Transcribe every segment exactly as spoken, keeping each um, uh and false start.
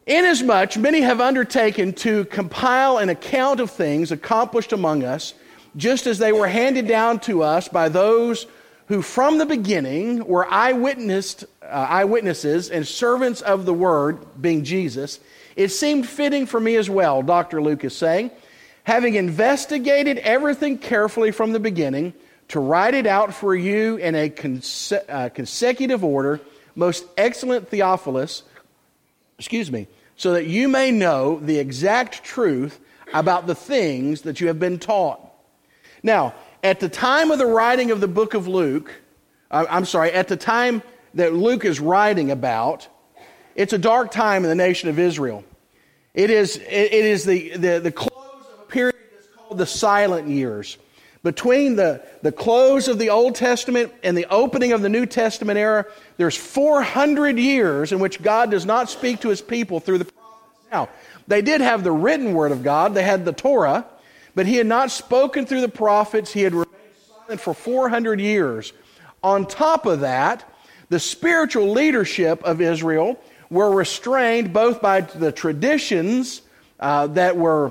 Inasmuch many have undertaken to compile an account of things accomplished among us, just as they were handed down to us by those who from the beginning were eyewitnessed, uh, eyewitnesses and servants of the word, being Jesus, it seemed fitting for me as well, Doctor Luke is saying, having investigated everything carefully from the beginning, to write it out for you in a conse- uh, consecutive order, most excellent Theophilus, excuse me, so that you may know the exact truth about the things that you have been taught. Now, at the time of the writing of the book of Luke, uh, I'm sorry, at the time that Luke is writing about, it's a dark time in the nation of Israel. It is, it, it is the, the, the close of a period that's called the silent years. Between the, the close of the Old Testament and the opening of the New Testament era, there's four hundred years in which God does not speak to his people through the prophets. Now, they did have the written word of God. They had the Torah, but he had not spoken through the prophets. He had remained silent for four hundred years. On top of that, the spiritual leadership of Israel were restrained both by the traditions uh, that were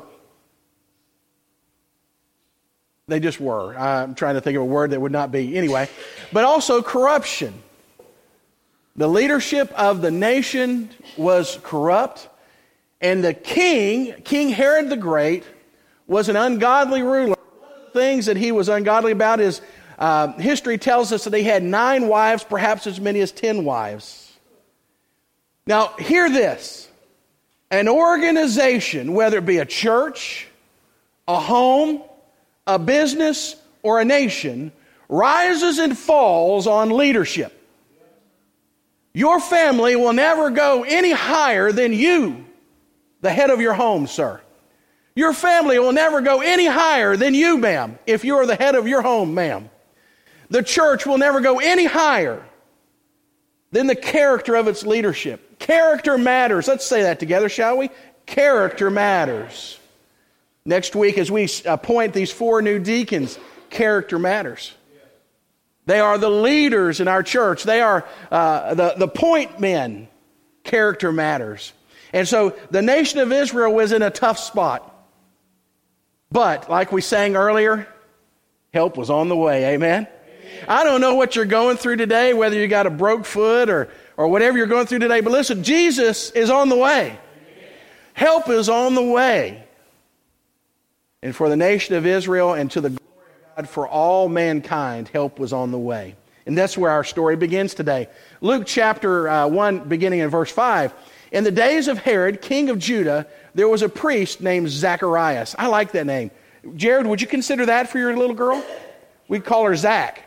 They just were. I'm trying to think of a word that would not be. Anyway, but also corruption. The leadership of the nation was corrupt, and the king, King Herod the Great, was an ungodly ruler. One of the things that he was ungodly about is, uh, history tells us that he had nine wives, perhaps as many as ten wives. Now, hear this. An organization, whether it be a church, a home, a business, or a nation, rises and falls on leadership. Your family will never go any higher than you, the head of your home, sir. Your family will never go any higher than you, ma'am, if you are the head of your home, ma'am. The church will never go any higher than the character of its leadership. Character matters. Let's say that together, shall we? Character matters. Next week, as we appoint these four new deacons, character matters. They are the leaders in our church. They are uh, the, the point men. Character matters. And so the nation of Israel was in a tough spot. But, like we sang earlier, help was on the way. Amen? Amen. I don't know what you're going through today, whether you got a broke foot or, or whatever you're going through today. But listen, Jesus is on the way. Amen. Help is on the way. And for the nation of Israel and to the glory of God for all mankind, help was on the way. And that's where our story begins today. Luke chapter uh, one, beginning in verse five. In the days of Herod, king of Judah, there was a priest named Zacharias. I like that name. Jared, would you consider that for your little girl? We'd call her Zach.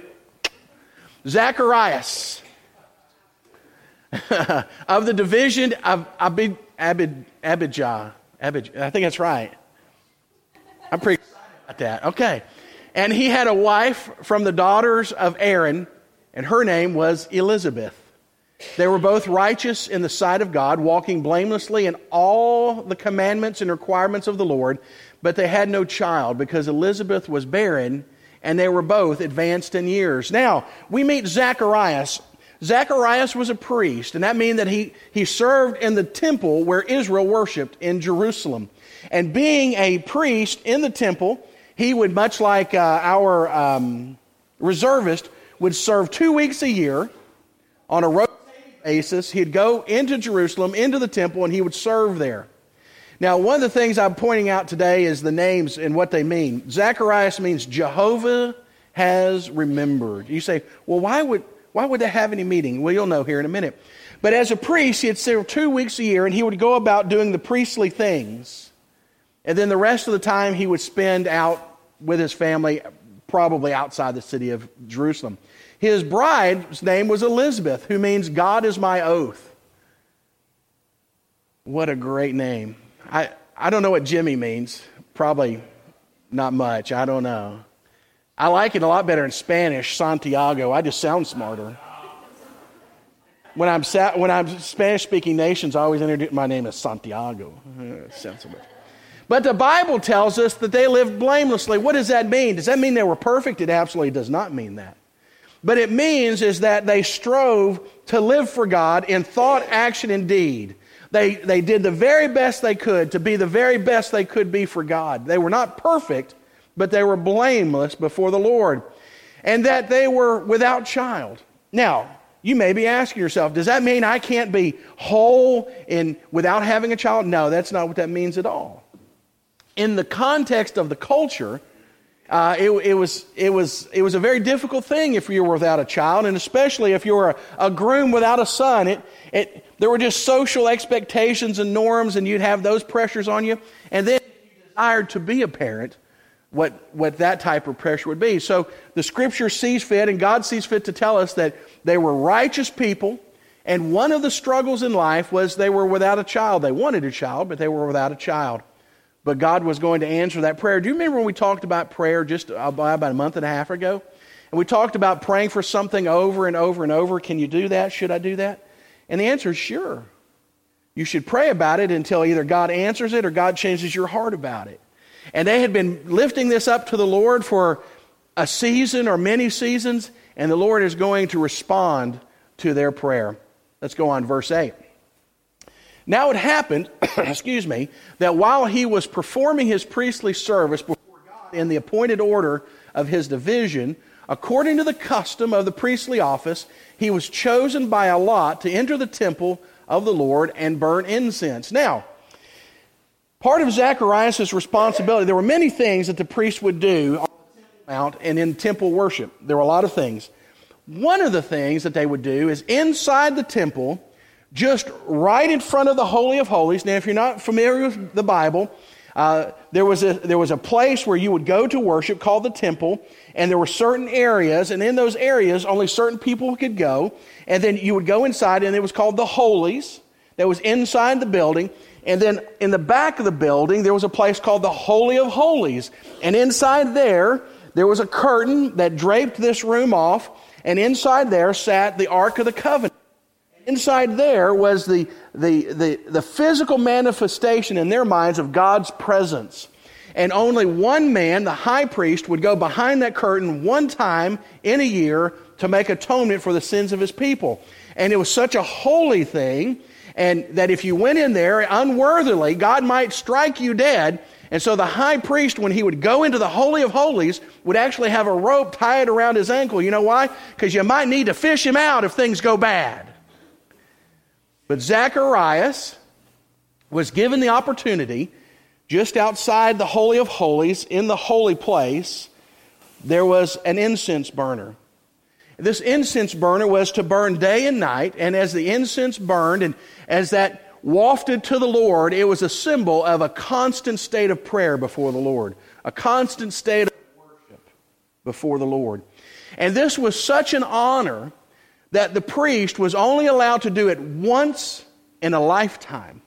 Zacharias. Of the division of Abid, Abid, Abijah. Abijah. I think that's right. I'm pretty excited about that. Okay. And he had a wife from the daughters of Aaron, and her name was Elizabeth. They were both righteous in the sight of God, walking blamelessly in all the commandments and requirements of the Lord, but they had no child because Elizabeth was barren, and they were both advanced in years. Now, we meet Zacharias. Zacharias was a priest, and that means that he, he served in the temple where Israel worshiped in Jerusalem. And being a priest in the temple, he would, much like uh, our um, reservist, would serve two weeks a year on a rotating basis. He'd go into Jerusalem, into the temple, and he would serve there. Now, one of the things I'm pointing out today is the names and what they mean. Zacharias means Jehovah has remembered. You say, well, why would why would they have any meeting? Well, you'll know here in a minute. But as a priest, he'd serve two weeks a year, and he would go about doing the priestly things. And then the rest of the time he would spend out with his family, probably outside the city of Jerusalem. His bride's name was Elizabeth, who means God is my oath. What a great name. I, I don't know what Jimmy means. Probably not much. I don't know. I like it a lot better in Spanish, Santiago. I just sound smarter. When I'm sa- when I'm Spanish-speaking nations, I always introduce my name as Santiago. It sounds so much. But the Bible tells us that they lived blamelessly. What does that mean? Does that mean they were perfect? It absolutely does not mean that. But it means is that they strove to live for God in thought, action, and deed. They, they did the very best they could to be the very best they could be for God. They were not perfect, but they were blameless before the Lord. And that they were without child. Now, you may be asking yourself, does that mean I can't be whole in without having a child? No, that's not what that means at all. In the context of the culture, uh, it, it was it was it was a very difficult thing if you were without a child, and especially if you were a, a groom without a son. It it there were just social expectations and norms, and you'd have those pressures on you. And then if you desired to be a parent, what what that type of pressure would be. So the Scripture sees fit, and God sees fit to tell us that they were righteous people, and one of the struggles in life was they were without a child. They wanted a child, but they were without a child. But God was going to answer that prayer. Do you remember when we talked about prayer just about a month and a half ago? And we talked about praying for something over and over and over. Can you do that? Should I do that? And the answer is sure. You should pray about it until either God answers it or God changes your heart about it. And they had been lifting this up to the Lord for a season or many seasons, and the Lord is going to respond to their prayer. Let's go on, verse eight. Now it happened, excuse me, that while he was performing his priestly service before God in the appointed order of his division, according to the custom of the priestly office, he was chosen by a lot to enter the temple of the Lord and burn incense. Now, part of Zacharias' responsibility, there were many things that the priest would do on the Temple Mount and in temple worship. There were a lot of things. One of the things that they would do is inside the temple, just right in front of the Holy of Holies. Now, if you're not familiar with the Bible, uh, there was a there was a place where you would go to worship called the temple, and there were certain areas, and in those areas, only certain people could go. And then you would go inside, and it was called the Holies. That was inside the building. And then in the back of the building, there was a place called the Holy of Holies. And inside there, there was a curtain that draped this room off, and inside there sat the Ark of the Covenant. Inside there was the, the, the, the physical manifestation in their minds of God's presence. And only one man, the high priest, would go behind that curtain one time in a year to make atonement for the sins of his people. And it was such a holy thing, and that if you went in there unworthily, God might strike you dead. And so the high priest, when he would go into the Holy of Holies, would actually have a rope tied around his ankle. You know why? Because you might need to fish him out if things go bad. But Zacharias was given the opportunity, just outside the Holy of Holies, in the holy place, there was an incense burner. This incense burner was to burn day and night, and as the incense burned, and as that wafted to the Lord, it was a symbol of a constant state of prayer before the Lord, a constant state of worship before the Lord. And this was such an honor that the priest was only allowed to do it once in a lifetime.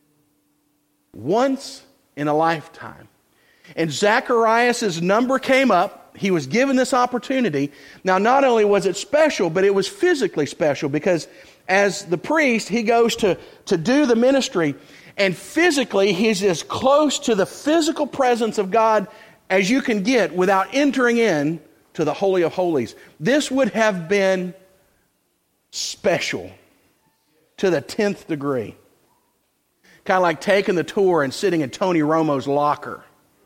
Once in a lifetime. And Zacharias' number came up. He was given this opportunity. Now, not only was it special, but it was physically special, because as the priest, he goes to, to do the ministry, and physically he's as close to the physical presence of God as you can get without entering in to the Holy of Holies. This would have been special to the tenth degree. Kind of like taking the tour and sitting in Tony Romo's locker.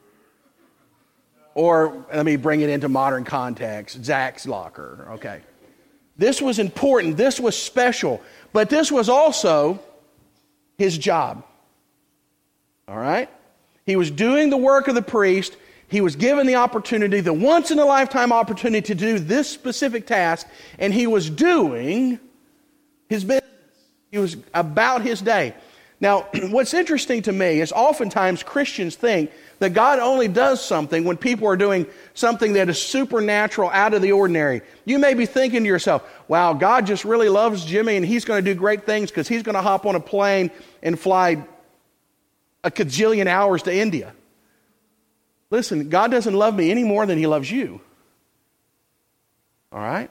Or, let me bring it into modern context, Zach's locker. Okay. This was important. This was special. But this was also his job. All right? He was doing the work of the priest. He was given the opportunity, the once-in-a-lifetime opportunity to do this specific task, and he was doing his business. He was about his day. Now, what's interesting to me is oftentimes Christians think that God only does something when people are doing something that is supernatural, out of the ordinary. You may be thinking to yourself, wow, God just really loves Jimmy, and he's going to do great things because he's going to hop on a plane and fly a cajillion hours to India. Listen, God doesn't love me any more than he loves you. All right?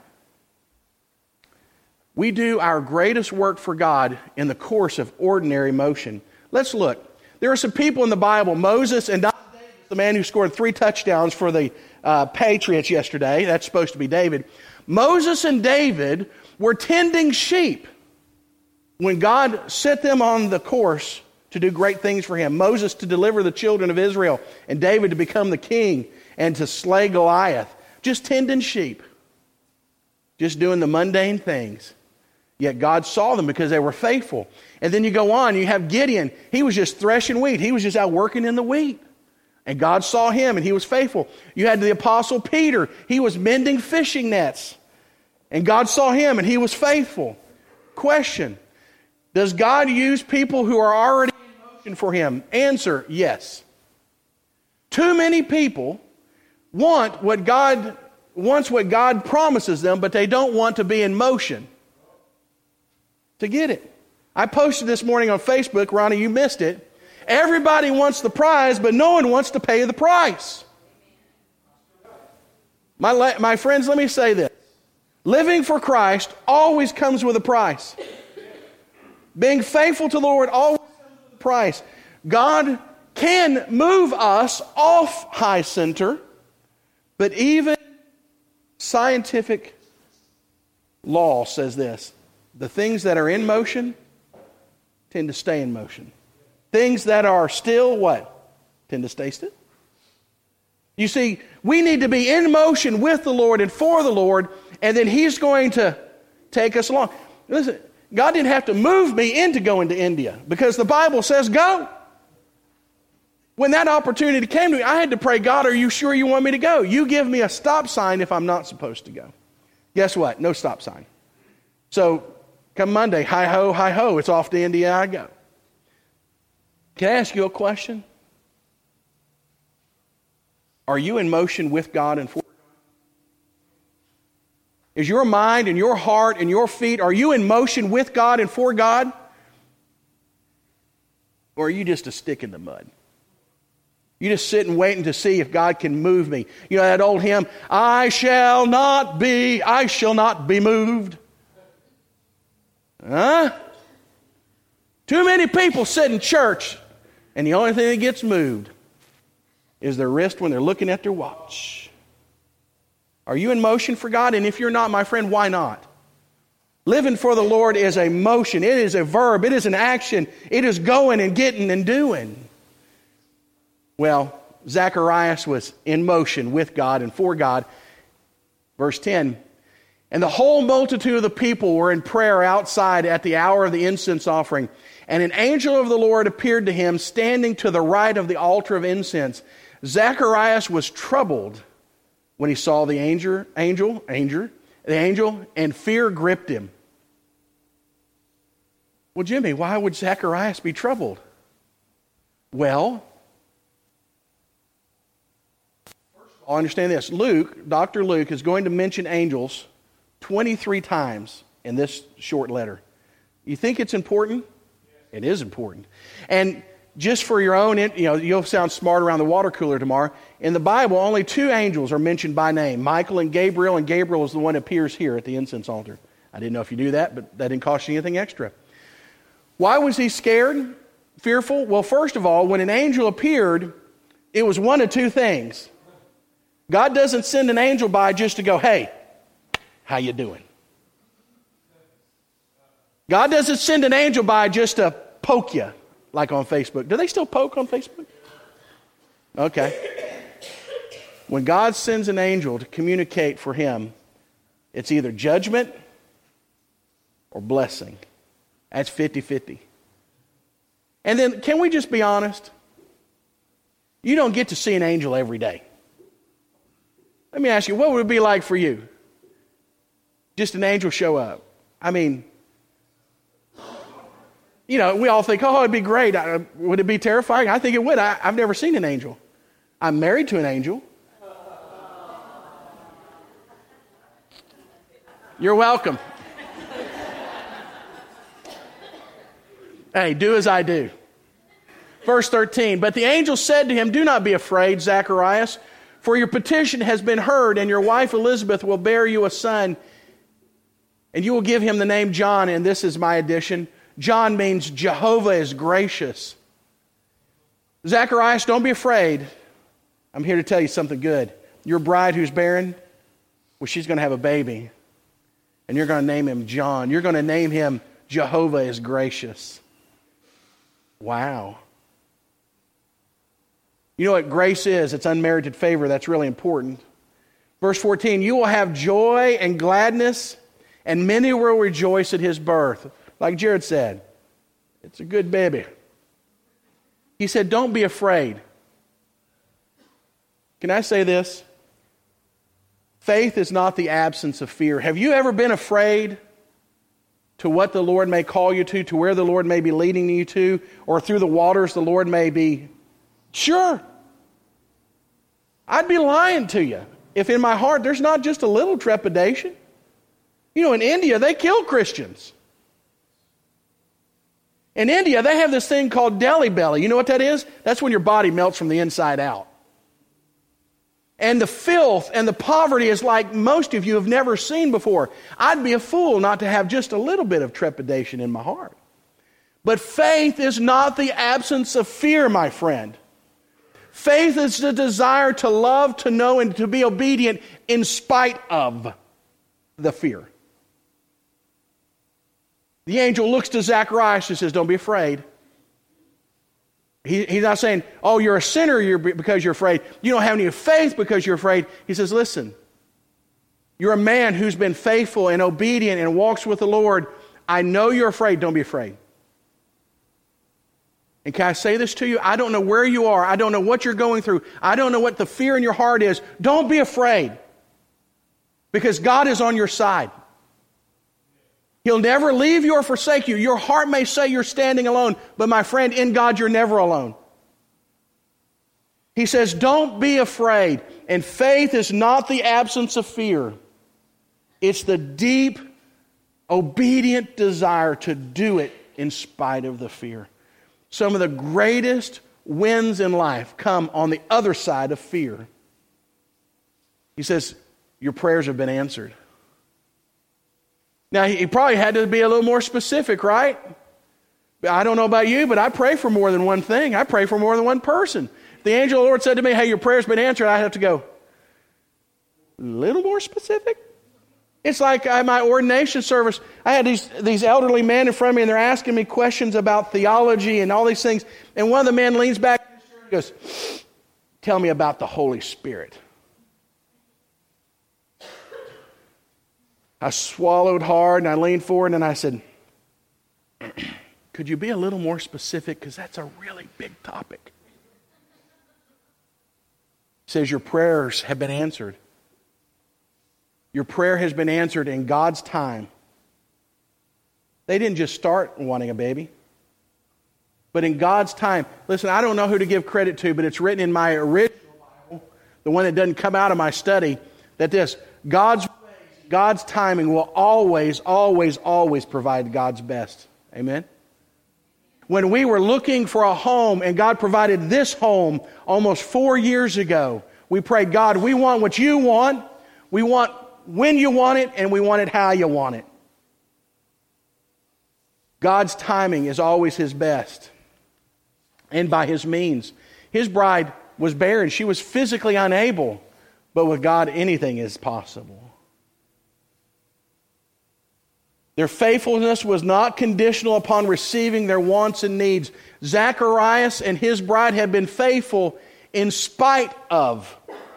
We do our greatest work for God in the course of ordinary motion. Let's look. There are some people in the Bible, Moses and David, the man who scored three touchdowns for the uh, Patriots yesterday. That's supposed to be David. Moses and David were tending sheep. when God set them on the course to do great things for him, Moses to deliver the children of Israel, and David to become the king and to slay Goliath, just tending sheep, just doing the mundane things. Yet God saw them because they were faithful. And then you go on, you have Gideon. He was just threshing wheat. He was just out working in the wheat. And God saw him and he was faithful. You had the apostle Peter. He was mending fishing nets. And God saw him and he was faithful. Question: does God use people who are already in motion for him? Answer: yes. Too many people want what God wants what God promises them, but they don't want to be in motion to get it. I posted this morning on Facebook, Ronnie, you missed it. Everybody wants the prize, but no one wants to pay the price. My, my friends, let me say this. Living for Christ always comes with a price. Being faithful to the Lord always comes with a price. God can move us off high center, but even scientific law says this: the things that are in motion tend to stay in motion. Things that are still, what? Tend to stay still. You see, we need to be in motion with the Lord and for the Lord, and then He's going to take us along. Listen, God didn't have to move me into going to India because the Bible says go. When that opportunity came to me, I had to pray, God, are you sure you want me to go? You give me a stop sign if I'm not supposed to go. Guess what? No stop sign. So come Monday, hi-ho, hi-ho, it's off to India I go. Can I ask you a question? Are you in motion with God and for God? Is your mind and your heart and your feet, are you in motion with God and for God? Or are you just a stick in the mud? You just sitting waiting to see if God can move me. You know that old hymn, I shall not be, I shall not be moved. Huh? Too many people sit in church and the only thing that gets moved is their wrist when they're looking at their watch. Are you in motion for God? And if you're not, my friend, why not? Living for the Lord is a motion. It is a verb. It is an action. It is going and getting and doing. Well, Zacharias was in motion with God and for God. Verse ten, and the whole multitude of the people were in prayer outside at the hour of the incense offering. And an angel of the Lord appeared to him, standing to the right of the altar of incense. Zacharias was troubled when he saw the angel, angel, angel, the angel, and fear gripped him. Well, Jimmy, why would Zacharias be troubled? Well, first of all, understand this. Luke, Doctor Luke, is going to mention angels twenty-three times in this short letter. You think it's important? It is important. And just for your own, you know, you'll sound smart around the water cooler tomorrow. In the Bible, only two angels are mentioned by name, Michael and Gabriel, and Gabriel is the one that appears here at the incense altar. I didn't know if you knew that, but that didn't cost you anything extra. Why was he scared, fearful? Well, first of all, when an angel appeared, it was one of two things. God doesn't send an angel by just to go, hey, how you doing? God doesn't send an angel by just to poke you, like on Facebook. Do they still poke on Facebook? Okay. When God sends an angel to communicate for him, it's either judgment or blessing. That's fifty-fifty. And then, can we just be honest? You don't get to see an angel every day. Let me ask you, what would it be like for you? Just an angel show up. I mean, you know, we all think, oh, it'd be great. I, would it be terrifying? I think it would. I, I've never seen an angel. I'm married to an angel. You're welcome. Hey, do as I do. Verse thirteen, but the angel said to him, do not be afraid, Zacharias, for your petition has been heard, and your wife Elizabeth will bear you a son, and you will give him the name John, and this is my addition. John means Jehovah is gracious. Zacharias, don't be afraid. I'm here to tell you something good. Your bride who's barren, well, she's going to have a baby. And you're going to name him John. You're going to name him Jehovah is gracious. Wow. You know what grace is? It's unmerited favor. That's really important. Verse fourteen, you will have joy and gladness, and many will rejoice at his birth. Like Jared said, it's a good baby. He said, don't be afraid. Can I say this? Faith is not the absence of fear. Have you ever been afraid to what the Lord may call you to, to where the Lord may be leading you to, or through the waters the Lord may be? Sure. I'd be lying to you if in my heart there's not just a little trepidation. You know, in India, they kill Christians. In India, they have this thing called Delhi belly. You know what that is? That's when your body melts from the inside out. And the filth and the poverty is like most of you have never seen before. I'd be a fool not to have just a little bit of trepidation in my heart. But faith is not the absence of fear, my friend. Faith is the desire to love, to know, and to be obedient in spite of the fear. The angel looks to Zacharias and says, don't be afraid. He, he's not saying, oh, you're a sinner you're, because you're afraid. You don't have any faith because you're afraid. He says, listen, you're a man who's been faithful and obedient and walks with the Lord. I know you're afraid. Don't be afraid. And can I say this to you? I don't know where you are. I don't know what you're going through. I don't know what the fear in your heart is. Don't be afraid, because God is on your side. He'll never leave you or forsake you. Your heart may say you're standing alone, but my friend, in God you're never alone. He says, don't be afraid. And faith is not the absence of fear. It's the deep, obedient desire to do it in spite of the fear. Some of the greatest wins in life come on the other side of fear. He says, your prayers have been answered. Now, he probably had to be a little more specific, right? I don't know about you, but I pray for more than one thing. I pray for more than one person. If the angel of the Lord said to me, hey, your prayer's been answered, I'd have to go, a little more specific? It's like at my ordination service, I had these, these elderly men in front of me, and they're asking me questions about theology and all these things. And one of the men leans back and goes, tell me about the Holy Spirit. I swallowed hard and I leaned forward and I said, could you be a little more specific? Because that's a really big topic. He says, your prayers have been answered. Your prayer has been answered in God's time. They didn't just start wanting a baby, but in God's time. Listen, I don't know who to give credit to, but it's written in my original Bible, the one that doesn't come out of my study, that this, God's God's timing will always, always, always provide God's best. Amen? When we were looking for a home and God provided this home almost four years ago, we prayed, God, we want what you want. We want when you want it, and we want it how you want it. God's timing is always His best. And by His means. His bride was barren. She was physically unable. But with God, anything is possible. Their faithfulness was not conditional upon receiving their wants and needs. Zacharias and his bride had been faithful in spite of.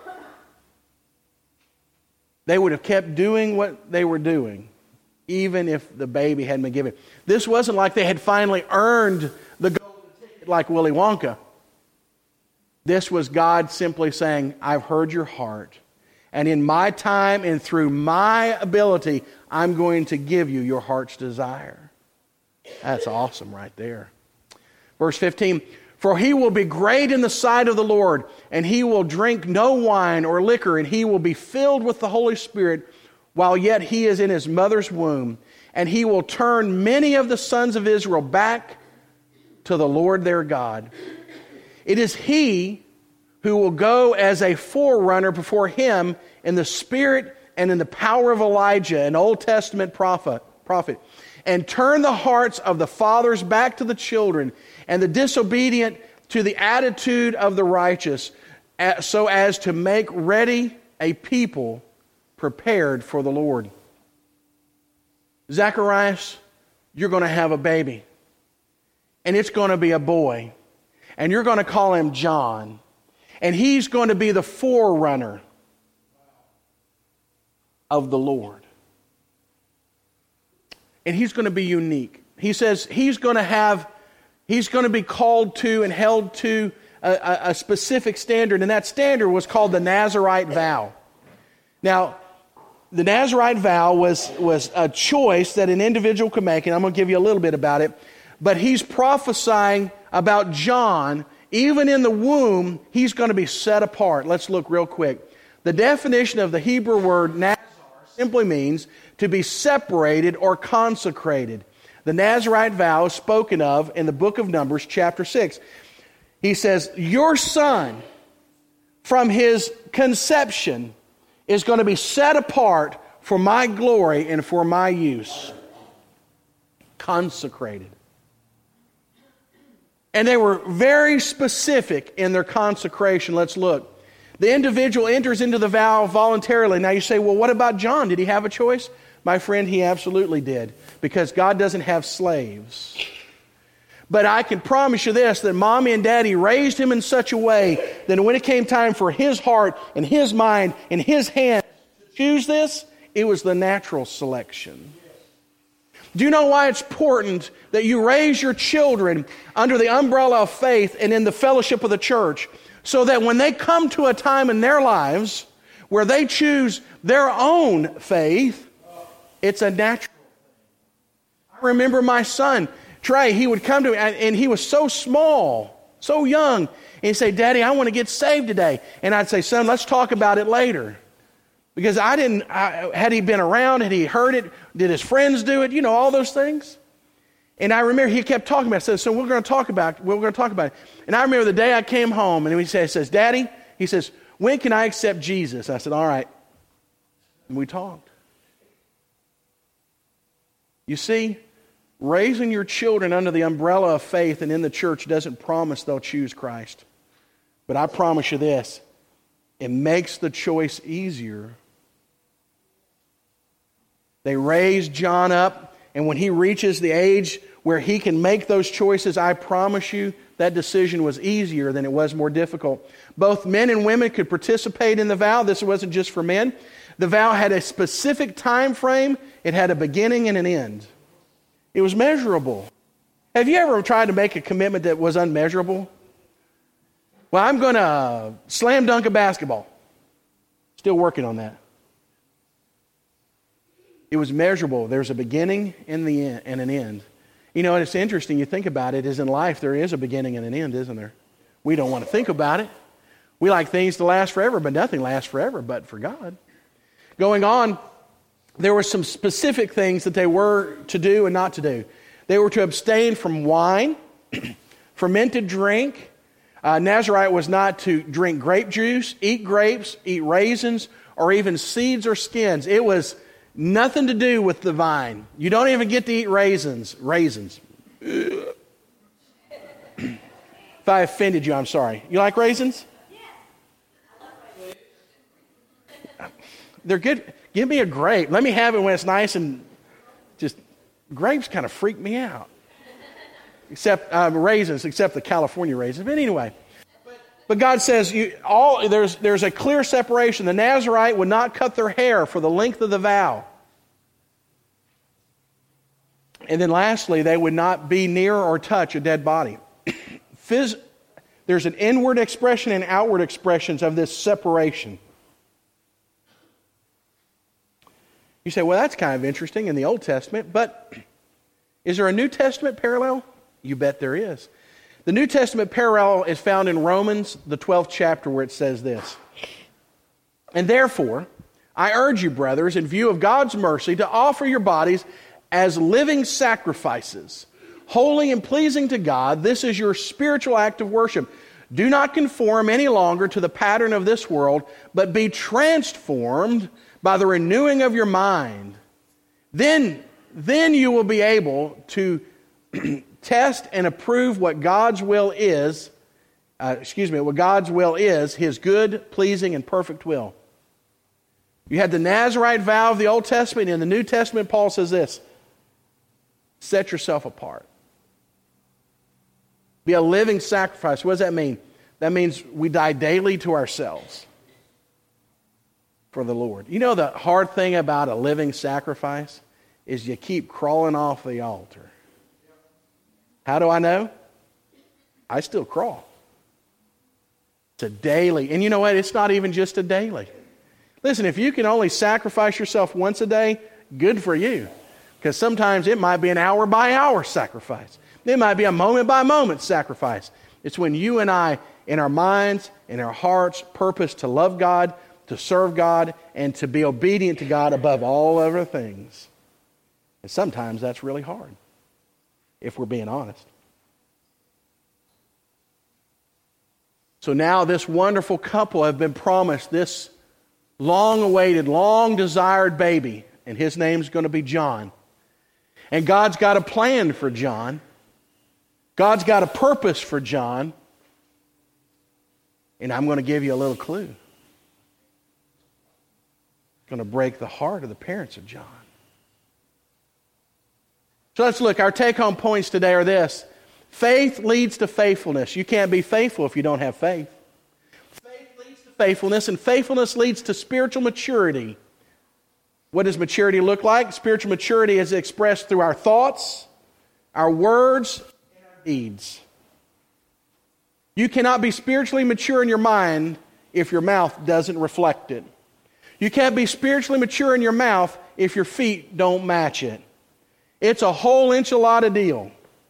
They would have kept doing what they were doing, even if the baby hadn't been given. This wasn't like they had finally earned the golden ticket like Willy Wonka. This was God simply saying, I've heard your heart. And in my time and through my ability, I'm going to give you your heart's desire. That's awesome right there. Verse fifteen, for he will be great in the sight of the Lord, and he will drink no wine or liquor, and he will be filled with the Holy Spirit while yet he is in his mother's womb. And he will turn many of the sons of Israel back to the Lord their God. It is he who will go as a forerunner before him in the spirit and in the power of Elijah, an Old Testament prophet, prophet, and turn the hearts of the fathers back to the children, and the disobedient to the attitude of the righteous, so as to make ready a people prepared for the Lord. Zacharias you're going to have a baby. And it's going to be a boy. And you're going to call him John. And he's going to be the forerunner of the Lord. And he's going to be unique. He says he's going to have, he's going to be called to and held to a, a, a specific standard. And that standard was called the Nazirite vow. Now, the Nazirite vow was, was a choice that an individual could make. And I'm going to give you a little bit about it. But he's prophesying about John. Even in the womb, he's going to be set apart. Let's look real quick. The definition of the Hebrew word Nazar simply means to be separated or consecrated. The Nazirite vow is spoken of in the book of Numbers, chapter six. He says, your son from his conception is going to be set apart for my glory and for my use. Consecrated. And they were very specific in their consecration. Let's look. The individual enters into the vow voluntarily. Now you say, well, what about John? Did he have a choice? My friend, he absolutely did. Because God doesn't have slaves. But I can promise you this, that Mommy and Daddy raised him in such a way that when it came time for his heart and his mind and his hand to choose this, it was the natural selection. Do you know why it's important that you raise your children under the umbrella of faith and in the fellowship of the church, so that when they come to a time in their lives where they choose their own faith, it's a natural. I remember my son, Trey, he would come to me, and he was so small, so young, and he'd say, Daddy, I want to get saved today. And I'd say, son, let's talk about it later. Because I didn't, I, had he been around, had he heard it, did his friends do it, you know, all those things. And I remember he kept talking about it. I said, so we're going to talk about it. We're going to talk about it. And I remember the day I came home, and he says, says, Daddy, he says, when can I accept Jesus? I said, all right. And we talked. You see, raising your children under the umbrella of faith and in the church doesn't promise they'll choose Christ. But I promise you this, it makes the choice easier. They raise John up, and when he reaches the age where he can make those choices, I promise you that decision was easier than it was more difficult. Both men and women could participate in the vow. This wasn't just for men. The vow had a specific time frame. It had a beginning and an end. It was measurable. Have you ever tried to make a commitment that was unmeasurable? Well, I'm going to slam dunk a basketball. Still working on that. It was measurable. There's a beginning and the end, and an end. You know, and it's interesting, you think about it, is in life there is a beginning and an end, isn't there? We don't want to think about it. We like things to last forever, but nothing lasts forever but for God. Going on, there were some specific things that they were to do and not to do. They were to abstain from wine, fermented drink. Uh, Nazirite was not to drink grape juice, eat grapes, eat raisins, or even seeds or skins. It was nothing to do with the vine. You don't even get to eat raisins. Raisins. If I offended you, I'm sorry. You like raisins? They're good. Give me a grape. Let me have it when it's nice and just, grapes kind of freak me out. Except uh, raisins, except the California raisins. But anyway. But God says you, all there's there's a clear separation. The Nazirite would not cut their hair for the length of the vow. And then lastly, they would not be near or touch a dead body. Phys- there's an inward expression and outward expressions of this separation. You say, well, that's kind of interesting in the Old Testament, but is there a New Testament parallel? You bet there is. The New Testament parallel is found in Romans, the twelfth chapter, where it says this. And therefore, I urge you, brothers, in view of God's mercy, to offer your bodies as living sacrifices, holy and pleasing to God. This is your spiritual act of worship. Do not conform any longer to the pattern of this world, but be transformed by the renewing of your mind. Then, then you will be able to test and approve what God's will is, uh, excuse me, what God's will is, His good, pleasing, and perfect will. You had the Nazirite vow of the Old Testament. In the New Testament, Paul says this. Set yourself apart. Be a living sacrifice. What does that mean? That means we die daily to ourselves for the Lord. You know the hard thing about a living sacrifice is you keep crawling off the altar. How do I know? I still crawl. It's a daily. And you know what? It's not even just a daily. Listen, if you can only sacrifice yourself once a day, good for you. Because sometimes it might be an hour by hour sacrifice. It might be a moment by moment sacrifice. It's when you and I, in our minds, in our hearts, purpose to love God, to serve God, and to be obedient to God above all other things. And sometimes that's really hard, if we're being honest. So now this wonderful couple have been promised this long-awaited, long-desired baby, and his name's going to be John. And God's got a plan for John. God's got a purpose for John. And I'm going to give you a little clue. It's going to break the heart of the parents of John. So let's look. Our take-home points today are this. Faith leads to faithfulness. You can't be faithful if you don't have faith. Faith leads to faithfulness, and faithfulness leads to spiritual maturity. What does maturity look like? Spiritual maturity is expressed through our thoughts, our words, and our deeds. You cannot be spiritually mature in your mind if your mouth doesn't reflect it. You can't be spiritually mature in your mouth if your feet don't match it. It's a whole enchilada deal.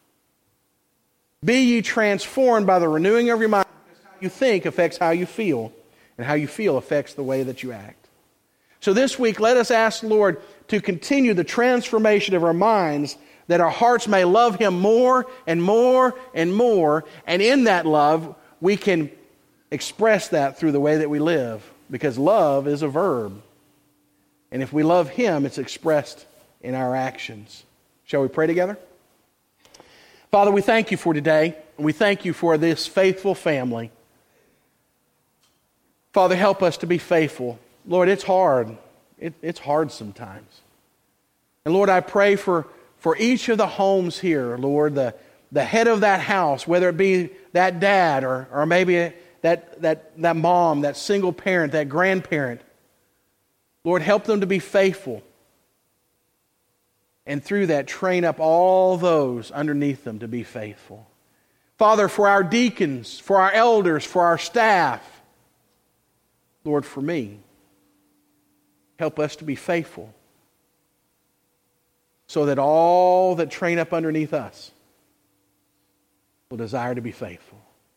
Be ye transformed by the renewing of your mind, because how you think affects how you feel, and how you feel affects the way that you act. So this week, let us ask the Lord to continue the transformation of our minds, that our hearts may love Him more and more and more, and in that love, we can express that through the way that we live, because love is a verb. And if we love Him, it's expressed in our actions. Shall we pray together? Father, we thank you for today. We thank you for this faithful family. Father, help us to be faithful. Lord, it's hard. It, it's hard sometimes. And Lord, I pray for, for each of the homes here, Lord, the, the head of that house, whether it be that dad or, or maybe that, that, that mom, that single parent, that grandparent. Lord, help them to be faithful. And through that, train up all those underneath them to be faithful. Father, for our deacons, for our elders, for our staff, Lord, for me, help us to be faithful so that all that train up underneath us will desire to be faithful.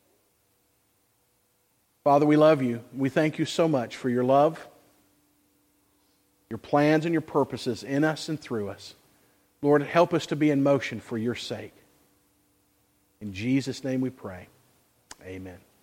Father, we love you. We thank you so much for your love, your plans and your purposes in us and through us. Lord, help us to be in motion for your sake. In Jesus' name we pray. Amen.